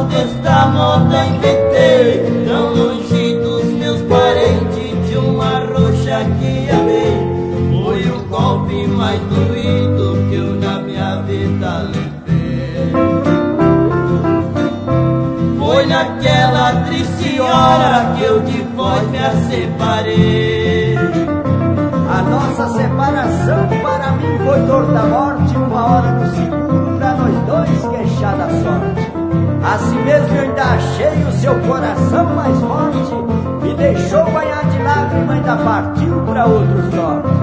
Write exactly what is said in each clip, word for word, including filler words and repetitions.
desta moda inventei, tão longe dos meus parentes, de uma roxa que amei. Foi o golpe mais doído que eu na minha vida levei. Foi naquela triste hora que eu de vós me separei. A nossa separação para mim foi dor da morte, uma hora no seguro pra nós dois queixar da sorte. Assim mesmo eu ainda achei o seu coração mais forte, me deixou banhar de lágrima, ainda partiu pra outros norte.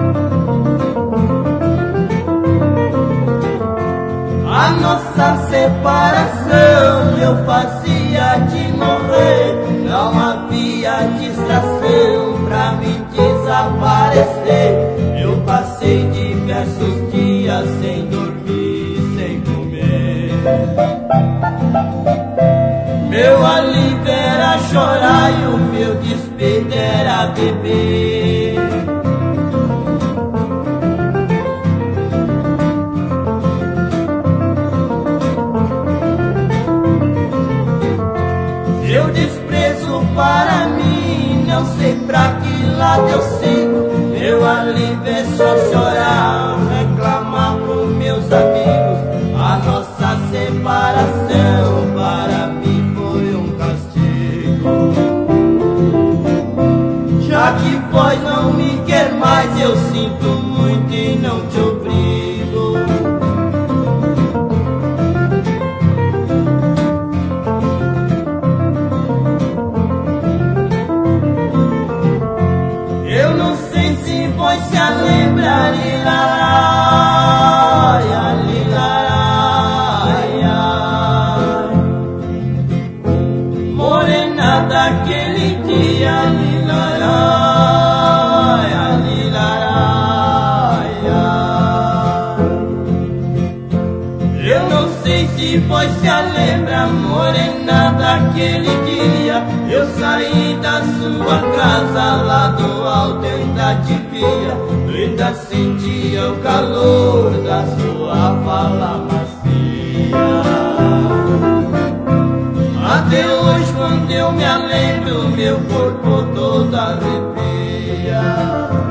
A nossa separação eu fazia de morrer, não havia distração pra me desaparecer. Eu passei diversos dias sem dormir, sem comer. Meu alívio era chorar e o meu despeito era beber. Seu desprezo para mim, não sei pra que lado eu sigo. Meu alívio é só chorar, reclamar pros meus amigos. A nossa separação para mim foi um castigo. Já que vós não me quer mais, eu sinto muito e não te obrigo. Se a lembra, lilaraia, lilaraia, morena daquele dia, lilaraia, lilaraia. Eu não sei se vós se a lembra, morena daquele dia. Eu saí da sua casa lá do alto, eu ainda te via, eu ainda sentia o calor da sua fala macia. Até hoje quando eu me lembro, meu corpo todo arrepia.